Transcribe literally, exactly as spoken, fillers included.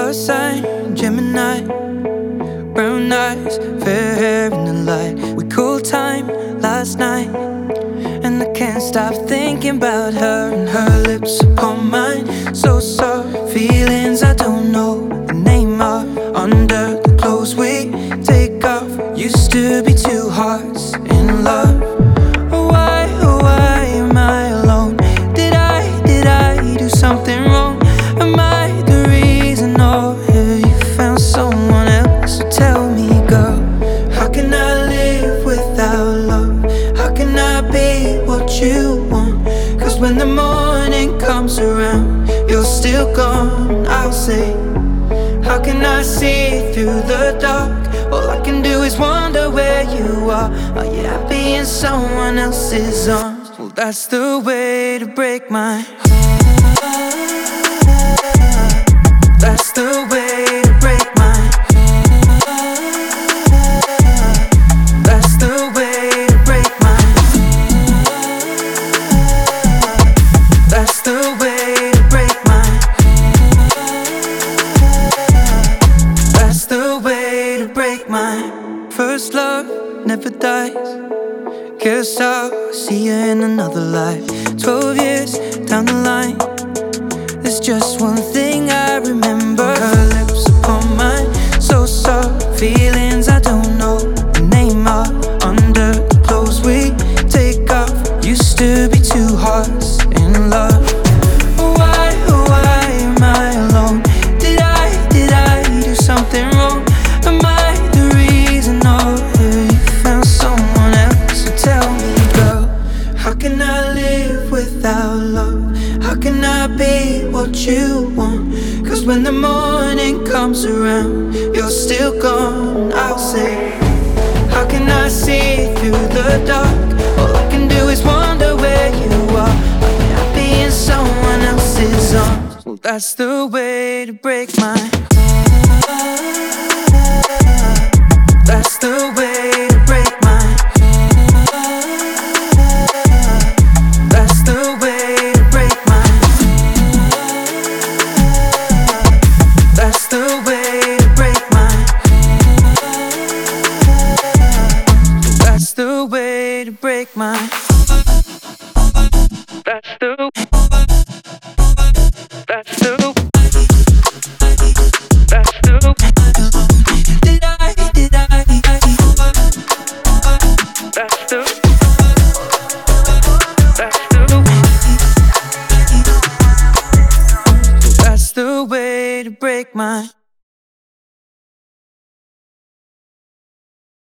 Earth sign, Gemini, brown eyes, fair hair in the light. We cool time last night, and I can't stop thinking about her and her lips upon mine. So soft, feelings I don't know the name of. Under the clothes we take off, used to be two hearts in love. Why, oh why am I alone? Did I, did I do something wrong? Am I the reason, or have you found someone else? So tell me, girl, how can I live without love? How can I be what you want? Cause when the morning comes around, you're still gone. I'll say, how can I see through the dark? All I can do is wonder where you are. Are you happy in someone else's arms? Well, that's the way to break my heart. That's the way to break my heart. That's the way to break my heart. That's the way to break my heart. That's the way to break my first love never dies. Guess I'll see you in another life. Twelve years down the line, there's just one thing I remember. Her lips upon mine, so soft, feelings I don't know the name of. Under the clothes we take off, used to be two hearts in love. Why, oh why am I alone? Did I, did I do something wrong? Am I the reason, or have you found someone else? So tell me, girl, how can I live without love? How can I be what you want? Cause when the morning comes around, you're still gone. I'll say, how can I see through the dark? All I can do is wonder where you are. Are you happy in someone else's arms? Well, that's the way to break my heart. That's the way to break my heart. That's the way to break my heart. That's the way to break my heart. That's the way to break my heart. That's the That's the That's the Did I, did I That's the That's the That's the way to break my